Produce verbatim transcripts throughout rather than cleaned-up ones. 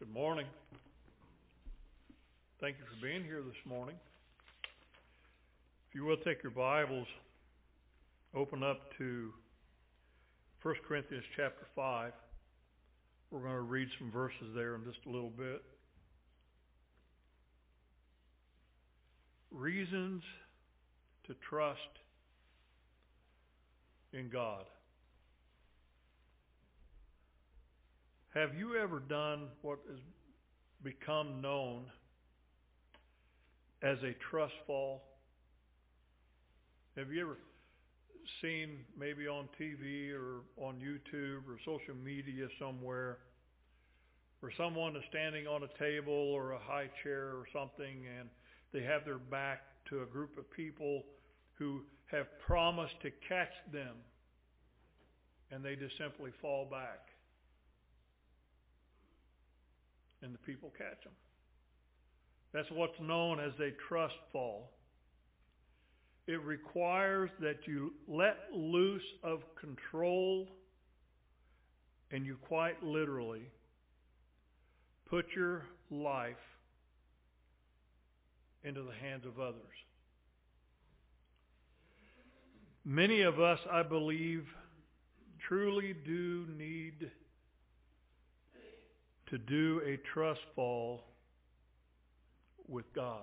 Good morning. Thank you for being here this morning. If you will, take your Bibles, open up to First Corinthians chapter five. We're going to read some verses there in just a little bit. Reasons to trust in God. Have you ever done what has become known as a trust fall? Have you ever seen, maybe on T V or on YouTube or social media somewhere, where someone is standing on a table or a high chair or something, and they have their back to a group of people who have promised to catch them, and they just simply fall back, and the people catch them? That's what's known as a trust fall. It requires that you let loose of control, and you quite literally put your life into the hands of others. Many of us, I believe, truly do need to do a trust fall with God.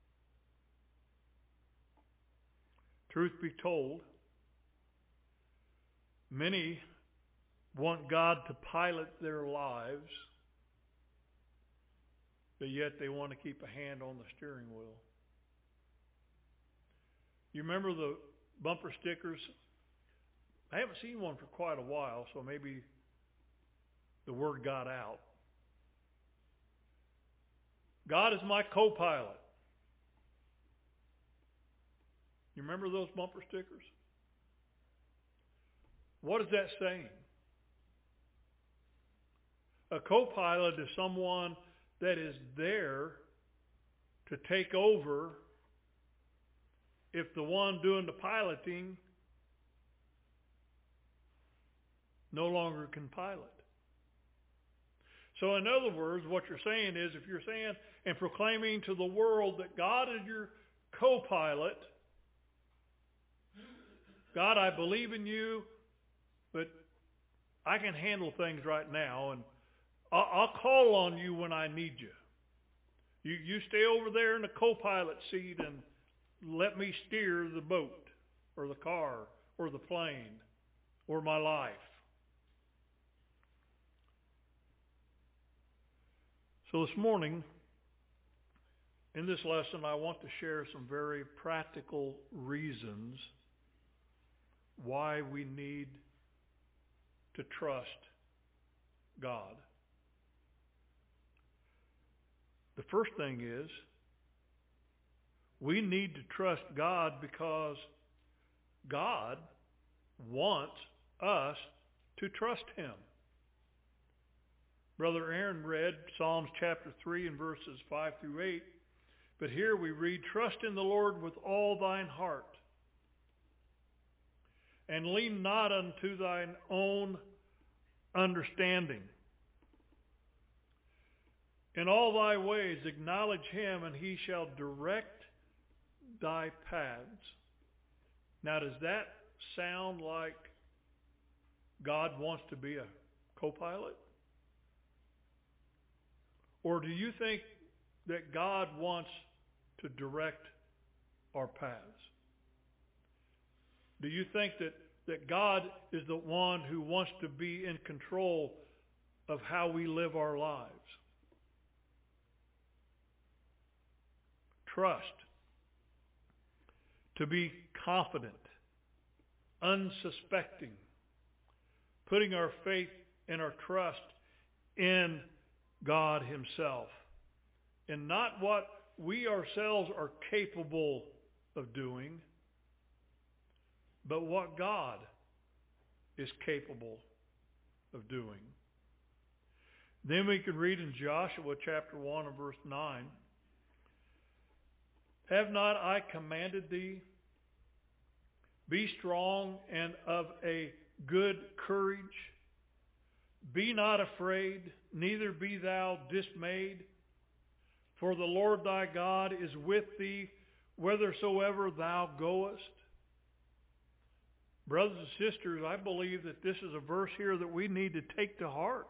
Truth be told, many want God to pilot their lives, but yet they want to keep a hand on the steering wheel. You remember the bumper stickers? I haven't seen one for quite a while, so maybe the word got out. God is my co-pilot. You remember those bumper stickers? What is that saying? A co-pilot is someone that is there to take over if the one doing the piloting no longer can pilot. So in other words, what you're saying is, if you're saying and proclaiming to the world that God is your co-pilot, God, I believe in you, but I can handle things right now, and I'll, I'll call on you when I need you. You you stay over there in the co-pilot seat and let me steer the boat or the car or the plane or my life. So this morning, in this lesson, I want to share some very practical reasons why we need to trust God. The first thing is, we need to trust God because God wants us to trust Him. Brother Aaron read Psalms chapter three and verses five through eight. But here we read, trust in the Lord with all thine heart, and lean not unto thine own understanding. In all thy ways acknowledge him, and he shall direct thy paths. Now, does that sound like God wants to be a co-pilot? Or do you think that God wants to direct our paths? Do you think that, that God is the one who wants to be in control of how we live our lives? Trust. To be confident, unsuspecting, putting our faith and our trust in God Himself, and not what we ourselves are capable of doing, but what God is capable of doing. Then we can read in Joshua chapter one and verse nine, have not I commanded thee? Be strong and of a good courage. Be not afraid, neither be thou dismayed, for the Lord thy God is with thee whithersoever thou goest. Brothers and sisters, I believe that this is a verse here that we need to take to heart.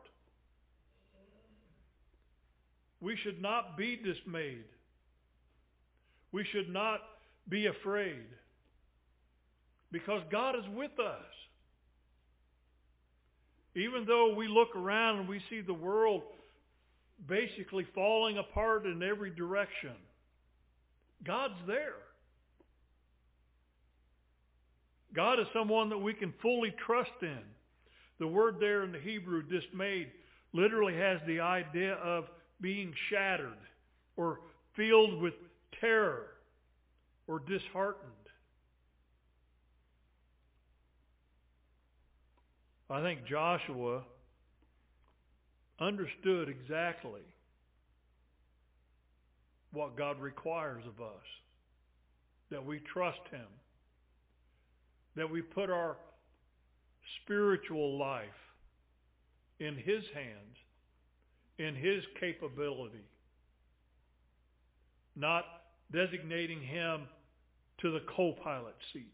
We should not be dismayed. We should not be afraid, because God is with us. Even though we look around and we see the world basically falling apart in every direction, God's there. God is someone that we can fully trust in. The word there in the Hebrew, dismayed, literally has the idea of being shattered or filled with terror or disheartened. I think Joshua understood exactly what God requires of us. That we trust Him. That we put our spiritual life in His hands, in His capability. Not designating Him to the co-pilot seat.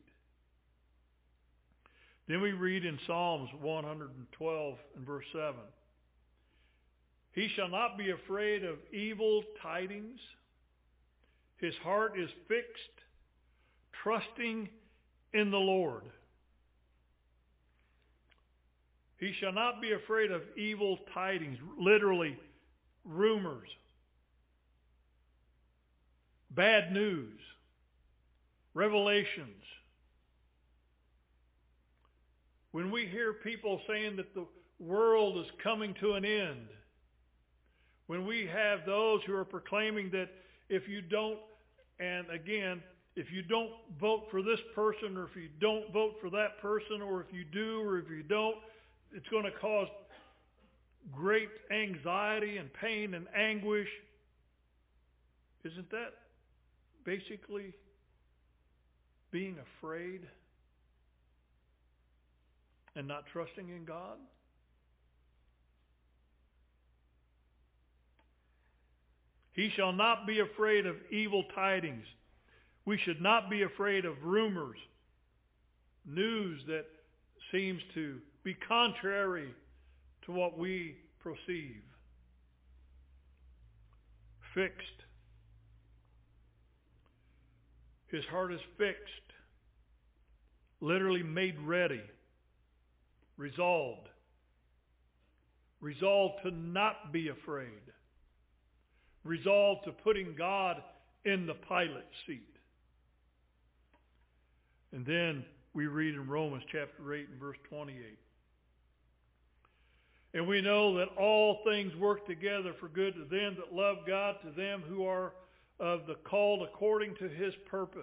Then we read in Psalms one twelve and verse seven. He shall not be afraid of evil tidings. His heart is fixed, trusting in the Lord. He shall not be afraid of evil tidings, literally rumors, bad news, revelations. When we hear people saying that the world is coming to an end, when we have those who are proclaiming that if you don't, and again, if you don't vote for this person, or if you don't vote for that person, or if you do, or if you don't, it's going to cause great anxiety and pain and anguish. Isn't that basically being afraid and not trusting in God? He shall not be afraid of evil tidings. We should not be afraid of rumors, news that seems to be contrary to what we perceive. Fixed. His heart is fixed. Literally made ready. Resolved. Resolved to not be afraid. Resolved to putting God in the pilot seat. And then we read in Romans chapter eight and verse twenty-eight. And we know that all things work together for good to them that love God, to them who are of the called according to His purpose.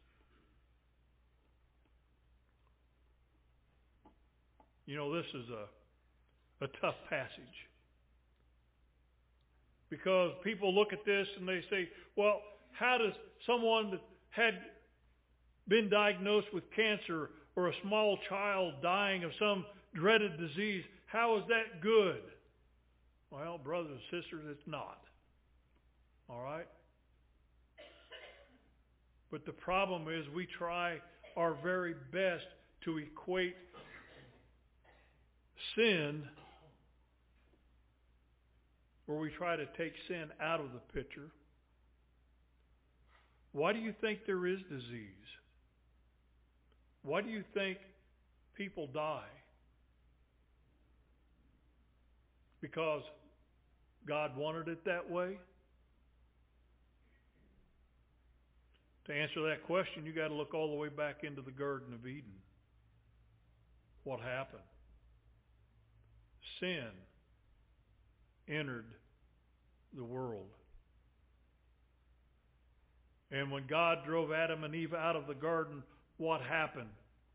You know, this is a, a tough passage. Because people look at this and they say, well, how does someone that had been diagnosed with cancer or a small child dying of some dreaded disease, how is that good? Well, brothers and sisters, it's not. All right? But the problem is we try our very best to equate sin, or we try to take sin out of the picture. Why do you think there is disease? Why do you think people die? Because God wanted it that way? To answer that question, you got to look all the way back into the Garden of Eden. What happened? Sin entered the world. And when God drove Adam and Eve out of the garden, what happened?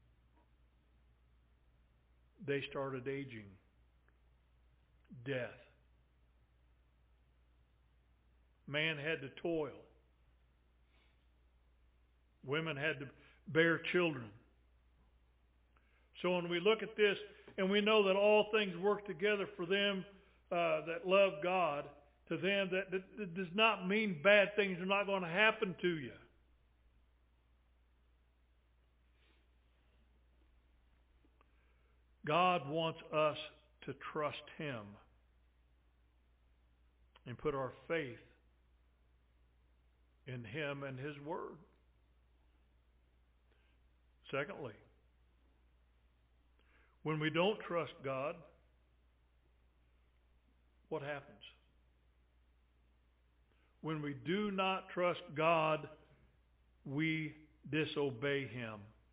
They started aging. Death. Man had to toil. Women had to bear children. So when we look at this And we know that all things work together for them uh, that love God, to them. That, that, that does not mean bad things are not going to happen to you. God wants us to trust Him and put our faith in Him and His Word. Secondly, when we don't trust God, what happens? When we do not trust God, we disobey Him.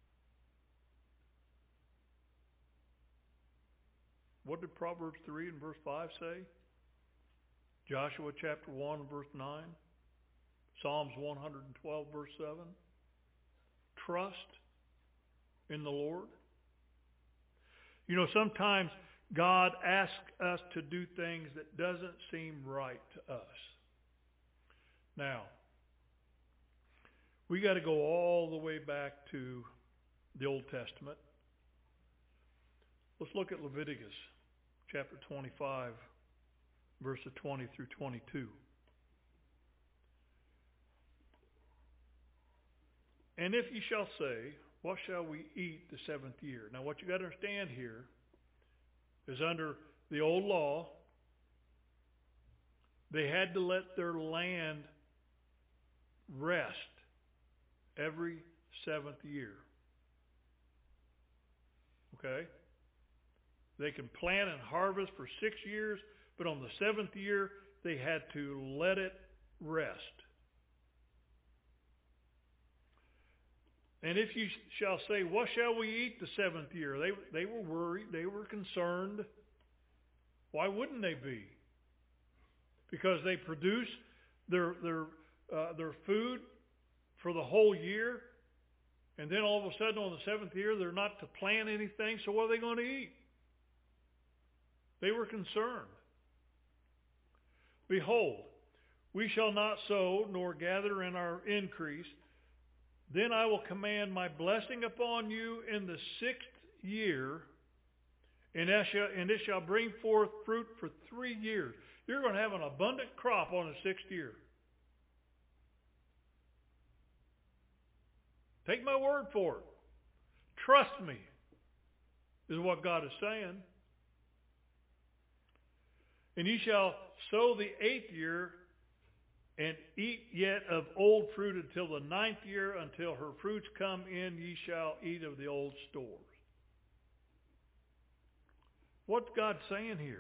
What did Proverbs three and verse five say? Joshua chapter one and verse nine? Psalms one hundred twelve verse seven? Trust in the Lord. You know, sometimes God asks us to do things that doesn't seem right to us. Now, we got to go all the way back to the Old Testament. Let's look at Leviticus chapter twenty-five, verses twenty through twenty-two. And if ye shall say, what shall we eat the seventh year? Now what you got to understand here is under the old law, they had to let their land rest every seventh year. Okay? They can plant and harvest for six years, but on the seventh year, they had to let it rest. And if you shall say, what shall we eat the seventh year? They, they were worried. They were concerned. Why wouldn't they be? Because they produce their, their, uh, their food for the whole year. And then all of a sudden on the seventh year, they're not to plant anything. So what are they going to eat? They were concerned. Behold, we shall not sow nor gather in our increase. Then I will command my blessing upon you in the sixth year, and it shall, and it shall bring forth fruit for three years. You're going to have an abundant crop on the sixth year. Take my word for it. Trust me, is what God is saying. And ye shall sow the eighth year, and eat yet of old fruit until the ninth year, until her fruits come in, ye shall eat of the old stores. What's God saying here?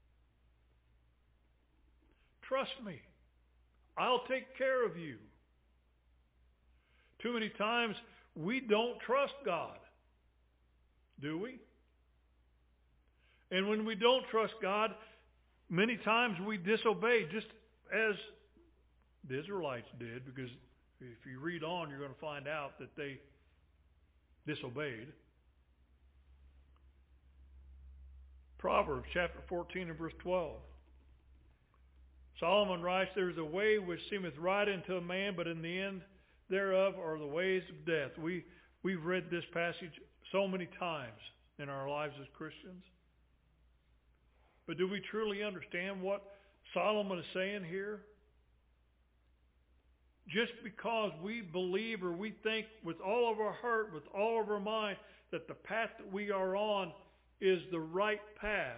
Trust me. I'll take care of you. Too many times we don't trust God, do we? And when we don't trust God, many times we disobey, just as the Israelites did, because if you read on, you're going to find out that they disobeyed. Proverbs chapter fourteen and verse twelve. Solomon writes, there is a way which seemeth right unto a man, but in the end thereof are the ways of death. We, we've read this passage so many times in our lives as Christians. But do we truly understand what Solomon is saying here? Just because we believe or we think with all of our heart, with all of our mind, that the path that we are on is the right path,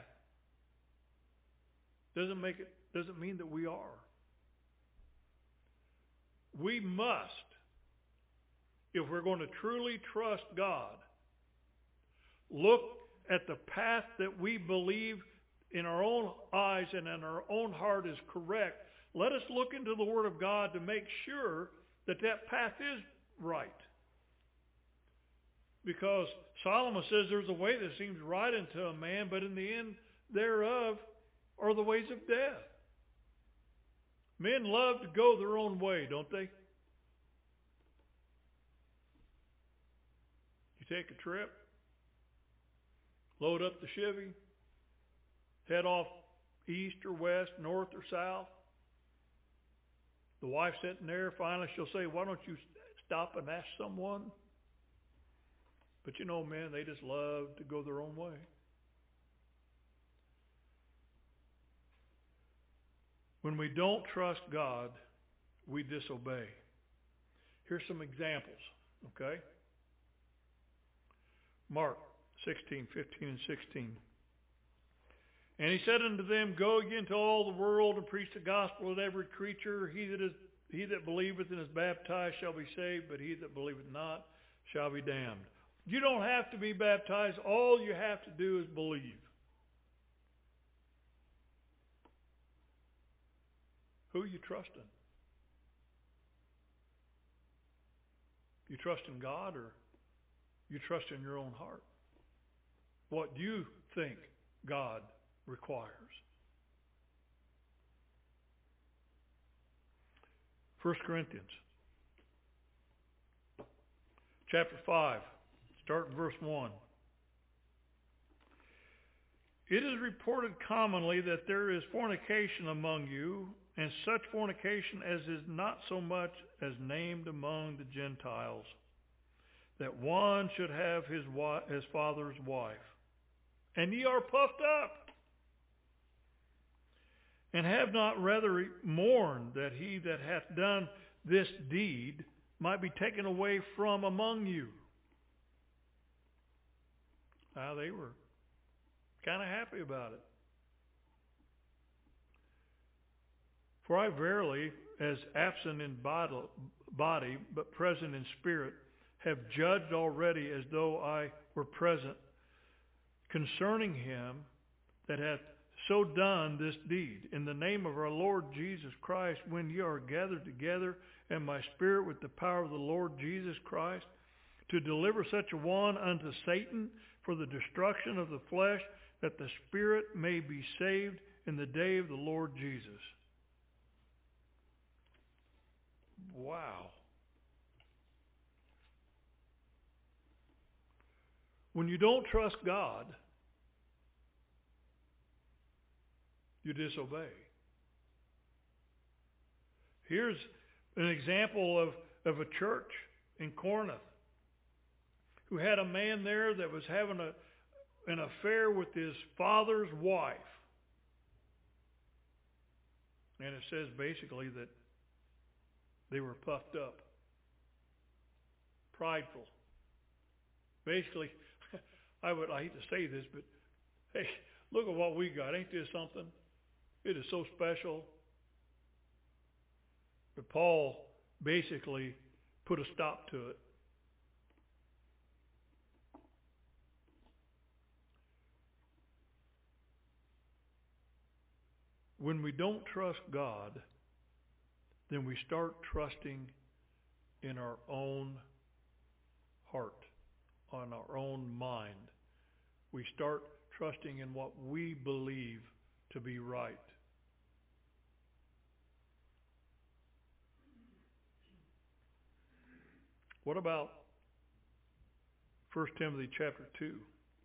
doesn't make it, doesn't mean that we are. We must, if we're going to truly trust God, look at the path that we believe in our own eyes and in our own heart is correct. Let us look into the Word of God to make sure that that path is right. Because Solomon says there's a way that seems right unto a man, but in the end thereof are the ways of death. Men love to go their own way, don't they? You take a trip, load up the Chevy, head off east or west, north or south. The wife sitting there, finally she'll say, why don't you stop and ask someone? But you know, men, they just love to go their own way. When we don't trust God, we disobey. Here's some examples, okay? Mark sixteen, fifteen and sixteen. And he said unto them, Go ye into all the world and preach the gospel to every creature. He that is he that believeth and is baptized shall be saved, but he that believeth not shall be damned. You don't have to be baptized. All you have to do is believe. Who are you trusting? You trust in God, or you trust in your own heart? What you think God requires. First Corinthians chapter five, start in verse one. It is reported commonly that there is fornication among you, and such fornication as is not so much as named among the Gentiles, that one should have his wife, his father's wife. And ye are puffed up, and have not rather mourned that he that hath done this deed might be taken away from among you. Now they were kind of happy about it. For I verily, as absent in body, but present in spirit, have judged already as though I were present, concerning him that hath so done this deed. In the name of our Lord Jesus Christ, when ye are gathered together, and my spirit with the power of the Lord Jesus Christ, to deliver such a one unto Satan for the destruction of the flesh, that the spirit may be saved in the day of the Lord Jesus. Wow. When you don't trust God, you disobey. Here's an example of, of a church in Corinth who had a man there that was having a, an affair with his father's wife. And it says basically that they were puffed up, prideful. Basically, I would I hate to say this, but hey, look at what we got. Ain't this something? It is so special. But Paul basically put a stop to it. When we don't trust God, then we start trusting in our own heart, on our own mind. We start trusting in what we believe to be right. What about First Timothy chapter two,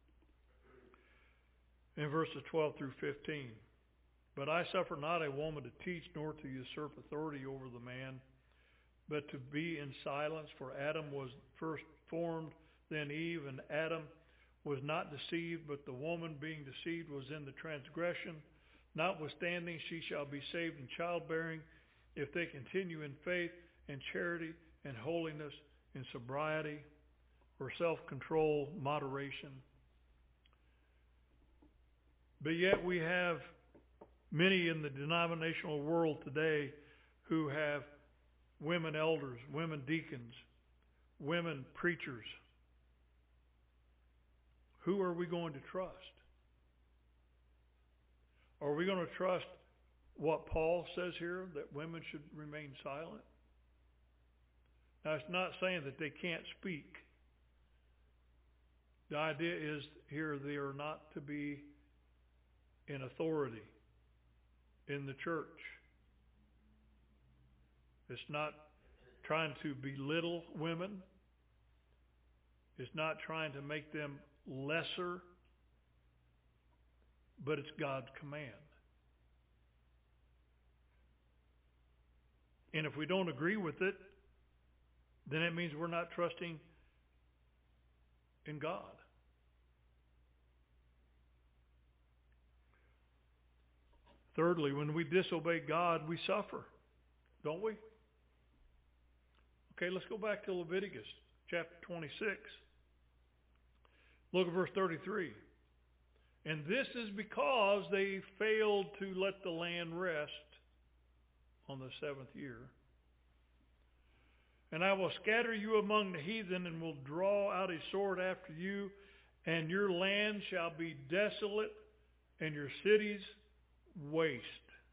in verses twelve through fifteen? But I suffer not a woman to teach, nor to usurp authority over the man, but to be in silence. For Adam was first formed, then Eve, and Adam was not deceived, but the woman being deceived was in the transgression. Notwithstanding, she shall be saved in childbearing, if they continue in faith and charity and holiness, in sobriety or self-control, moderation. But yet we have many in the denominational world today who have women elders, women deacons, women preachers. Who are we going to trust? Are we going to trust what Paul says here, that women should remain silent? Now, it's not saying that they can't speak. The idea is here they are not to be in authority in the church. It's not trying to belittle women. It's not trying to make them lesser, but it's God's command. And if we don't agree with it, then it means we're not trusting in God. Thirdly, when we disobey God, we suffer, don't we? Okay, let's go back to Leviticus chapter twenty-six. Look at verse thirty-three. And this is because they failed to let the land rest on the seventh year. And I will scatter you among the heathen, and will draw out a sword after you, and your land shall be desolate, and your cities waste.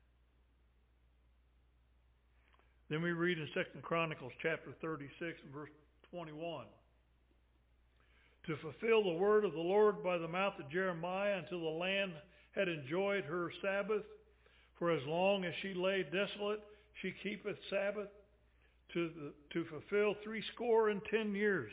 Then we read in Second Chronicles chapter thirty-six and verse twenty-one. To fulfill the word of the Lord by the mouth of Jeremiah, until the land had enjoyed her Sabbath, for as long as she lay desolate, she keepeth Sabbath, to the, to fulfill three score and ten years.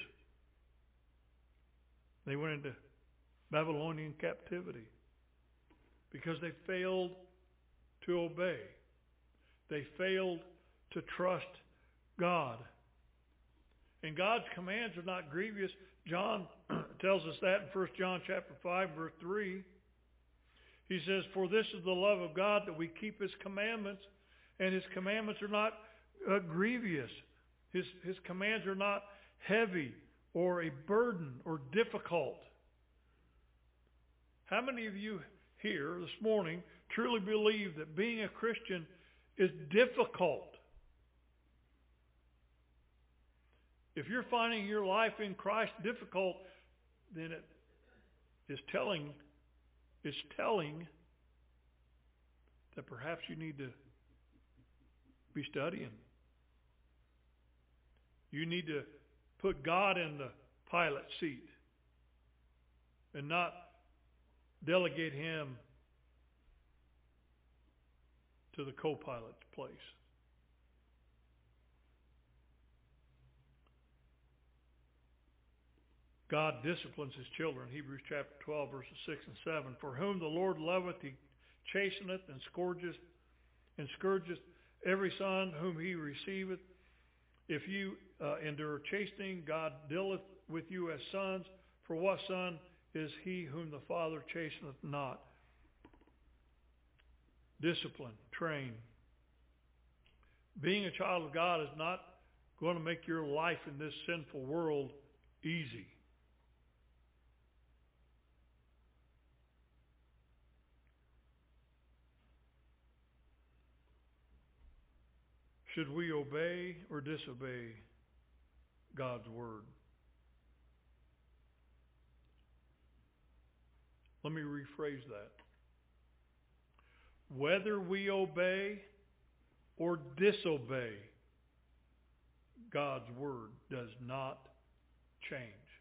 They went into Babylonian captivity because they failed to obey. They failed to trust God. And God's commands are not grievous. John tells us that in First John chapter five, verse three. He says, for this is the love of God, that we keep his commandments, and his commandments are not uh, grievous. His, his commands are not heavy or a burden or difficult. How many of you here this morning truly believe that being a Christian is difficult? If you're finding your life in Christ difficult, then it is telling, it's telling that perhaps you need to be studying. You need to put God in the pilot seat and not delegate him to the co-pilot's place. God disciplines his children. Hebrews chapter twelve, verses six and seven. For whom the Lord loveth, he chasteneth and scourgeth and scourgeth every son whom he receiveth. If you uh, endure chastening, God dealeth with you as sons. For what son is he whom the Father chasteneth not? Discipline, train. Being a child of God is not going to make your life in this sinful world easy. Should we obey or disobey God's word? Let me rephrase that. Whether we obey or disobey God's word does not change.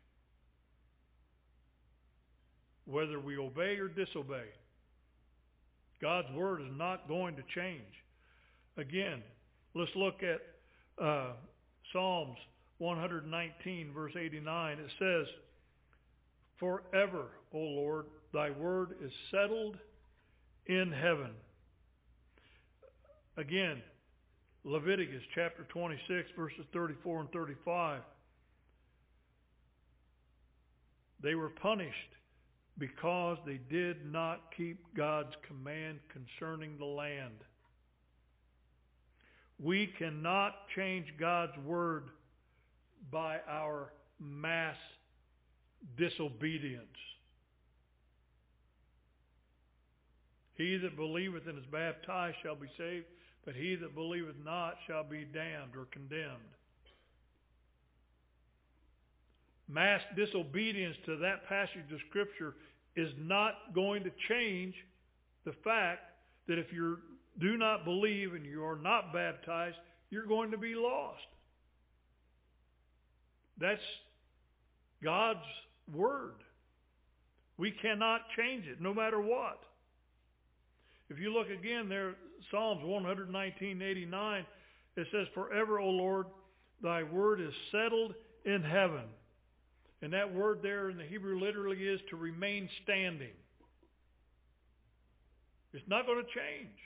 Whether we obey or disobey, God's word is not going to change. Again, let's look at uh, Psalms one nineteen, verse eighty-nine. It says, forever, O Lord, thy word is settled in heaven. Again, Leviticus chapter twenty-six, verses thirty-four and thirty-five. They were punished because they did not keep God's command concerning the land. We cannot change God's word by our mass disobedience. He that believeth and is baptized shall be saved, but he that believeth not shall be damned or condemned. Mass disobedience to that passage of Scripture is not going to change the fact that if you do not believe and you are not baptized, you're going to be lost. That's God's word. We cannot change it, no matter what. If you look again there, Psalms one nineteen, eighty-nine, it says, forever, O Lord, thy word is settled in heaven. And that word there in the Hebrew literally is to remain standing. It's not going to change.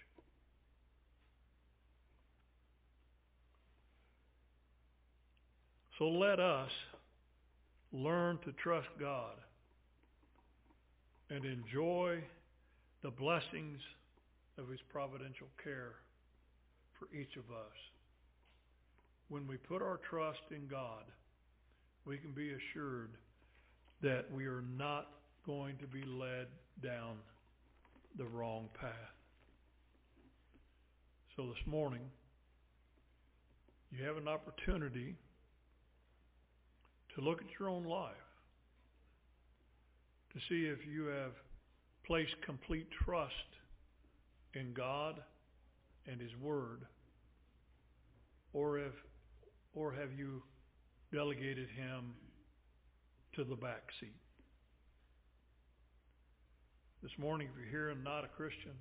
So let us learn to trust God and enjoy the blessings of His providential care for each of us. When we put our trust in God, we can be assured that we are not going to be led down the wrong path. So this morning, you have an opportunity to look at your own life, to see if you have placed complete trust in God and His Word, or if, or have you delegated Him to the back seat. This morning, if you're here and not a Christian,